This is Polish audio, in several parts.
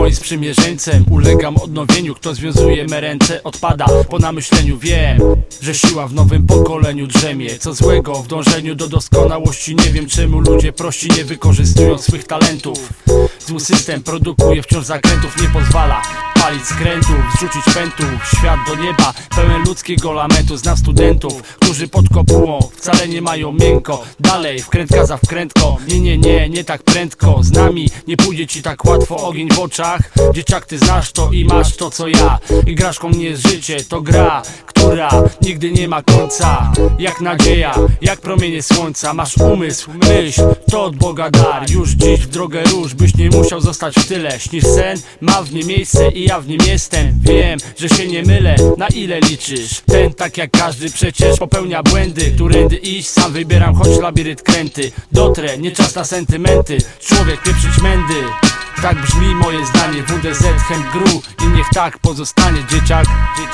moim sprzymierzeńcem. Ulegam odnowieniu, kto związuje me ręce odpada. Po namyśleniu wiem, że siła w nowym pokoleniu drzemie. Co złego w dążeniu do doskonałości, nie wiem czemu ludzie prości nie wykorzystują swych talentów. Zły system produkuje wciąż zakrętów, nie pozwala palić skrętów, zrzucić pętów. Świat do nieba pełen ludzkiego lamentu. Znam studentów, którzy pod kopułą wcale nie mają miękko. Dalej wkrętka za wkrętką, nie tak prędko. Z nami nie pójdzie ci tak łatwo ogień w oczach. Dzieciak, ty znasz to i masz to co ja. Igraszką nie jest życie, to gra, która nigdy nie ma końca. Jak nadzieja, jak promienie słońca. Masz umysł, myśl, to od Boga dar. Już dziś w drogę rusz, byś nie musiał zostać w tyle. Śnisz sen, ma w nim miejsce i ja w nim jestem. Wiem, że się nie mylę, na ile liczysz? Ten tak jak każdy przecież popełnia błędy. Którędy iść, sam wybieram, choć labirynt kręty. Dotrę, nie czas na sentymenty, człowiek pieprzyć mędy. Tak brzmi moje zdanie, WDZ, Hemp Gru i niech tak pozostanie. Dzieciak.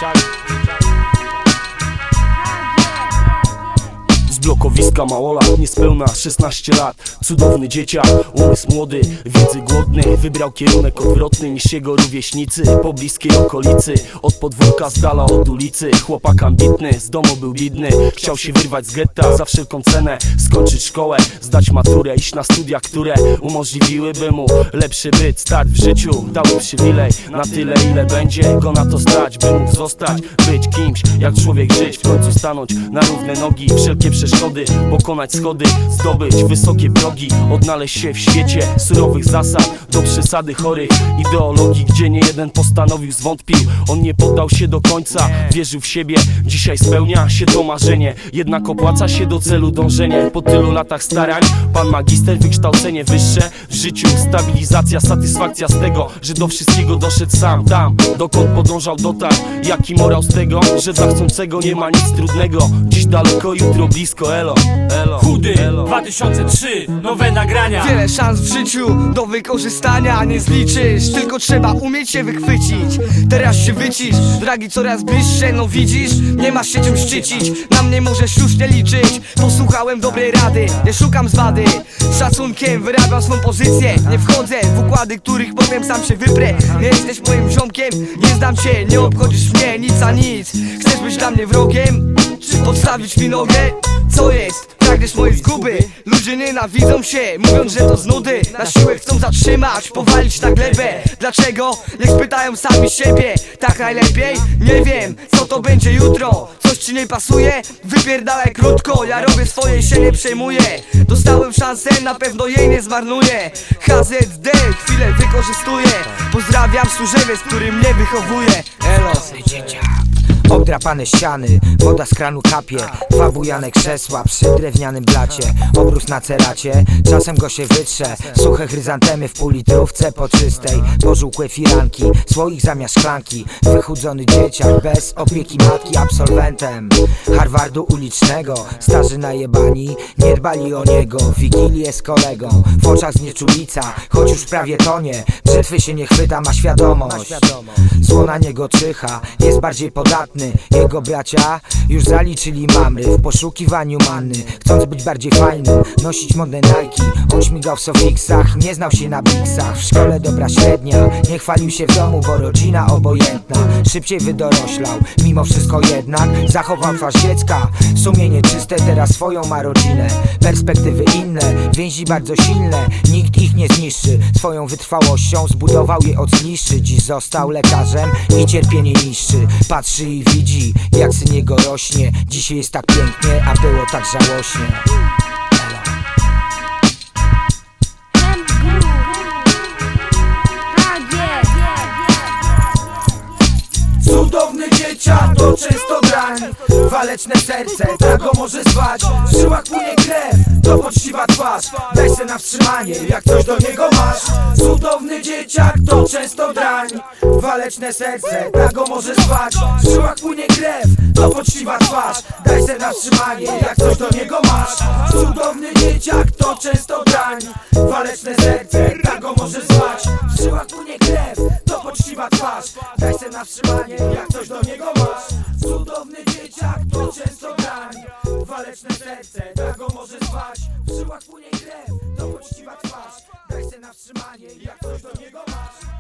Z blokowiska małolat, niespełna 16 lat. Cudowny dzieciak, umysł młody, wiedzy głodny. Wybrał kierunek odwrotny niż jego rówieśnicy. Po bliskiej okolicy, od podwórka z dala od ulicy. Chłopak ambitny, z domu był biedny. Chciał się wyrwać z getta za wszelką cenę. Skończyć szkołę, zdać maturę, iść na studia, które umożliwiłyby mu lepszy byt. Start w życiu, dały przywilej na tyle ile będzie go na to stać, by mógł zostać, być kimś jak człowiek, żyć, w końcu stanąć na równe nogi. Wszelkie przeszkody, pokonać schody, zdobyć wysokie progi. Odnaleźć się w świecie surowych zasad, do przesady chorych ideologii, gdzie nie jeden postanowił, zwątpił. On nie poddał się do końca, wierzył w siebie. Dzisiaj spełnia się to marzenie, jednak opłaca się do celu dążenie. Po tylu latach starań, pan magister, wykształcenie wyższe w życiu, stabilizacja, satysfakcja z tego, że do wszystkiego doszedł sam. Tam, dokąd podążał, dotarł. Jaki morał z tego, że dla chcącego nie ma nic trudnego. Dziś daleko, jutro blisko, elo. Chudy, 2003, nowe nagrania. Wiele szans w życiu do wykorzystania nie zliczysz, tylko trzeba umieć się wychwycić. Teraz się wycisz, dragi coraz bliższe, no widzisz, nie masz się czym szczycić. Na mnie możesz już nie liczyć, posłuchałem dobrej rady, nie szukam zwady. Z szacunkiem wyrabiam swą pozycję, nie wchodzę w układy, których powiem sam się wyprę. Nie jesteś moim ziomkiem, nie znam cię, nie obchodzisz mnie nic a nic. Chcesz być dla mnie wrogiem? Czy podstawić mi nogę? Co jest? Pragniesz mojej zguby. Ludzie nienawidzą się, mówiąc, że to z nudy. Na siłę chcą zatrzymać, powalić na glebę. Dlaczego? Niech spytają sami siebie. Tak najlepiej? Nie wiem, co to będzie jutro. Coś ci nie pasuje? Wypierdalaj krótko. Ja robię swoje i się nie przejmuję. Dostałem szansę, na pewno jej nie zmarnuję. HZD, chwilę wykorzystuję. Pozdrawiam służewiec, który mnie wychowuje. Elo. Obdrapane ściany, woda z kranu kapie. Dwa bujane krzesła przy drewnianym blacie. Obrus na ceracie, czasem go się wytrze. Suche chryzantemy w półlitrówce poczystej. Pożółkłe firanki, słoik zamiast szklanki. Wychudzony dzieciak bez opieki matki, absolwentem Harvardu ulicznego. Starzy najebani, nie dbali o niego. Wigilię z kolegą, w oczach znieczulica. Choć już prawie tonie, brzytwy się nie chwyta, ma świadomość. Zło na niego czyha, jest bardziej podatny. Jego bracia już zaliczyli mamry w poszukiwaniu manny. Chcąc być bardziej fajny, nosić modne Nike. On śmigał w Sofiksach, nie znał się na biksach. W szkole dobra średnia, nie chwalił się w domu, bo rodzina obojętna. Szybciej wydoroślał, mimo wszystko jednak zachował twarz dziecka. Sumienie czyste, teraz swoją ma rodzinę. Perspektywy inne, więzi bardzo silne. Nikt ich nie zniszczy, swoją wytrwałością zbudował je od zniszczy. Dziś został lekarzem i cierpienie niszczy. Patrzy i widzi, jak syn jego rośnie. Dzisiaj jest tak pięknie, a było tak żałośnie. Cudowny dzieciak to często drań. Waleczne serce, tak go może zwać. W żyłach płynie krew, to poczciwa twarz. Daj se na wstrzymanie, jak coś do niego masz. Cudowny dzieciak to często drań. Waleczne serce, tak go może zwać. W żyłach płynie krew, to poczciwa twarz. Daj se na wstrzymanie, jak coś do niego masz. Cudowny dzieciak to często drań. Waleczne serce, tak go może zwać. W żyłach płynie krew, to poczciwa twarz. Daj se na wstrzymanie, jak coś do niego masz. Cudowny dzieciak to często grań. Waleczne serce, tak go może zwać. W żyłach płynie krew, to poczciwa twarz. Daj se na wstrzymanie, jak coś do niego masz.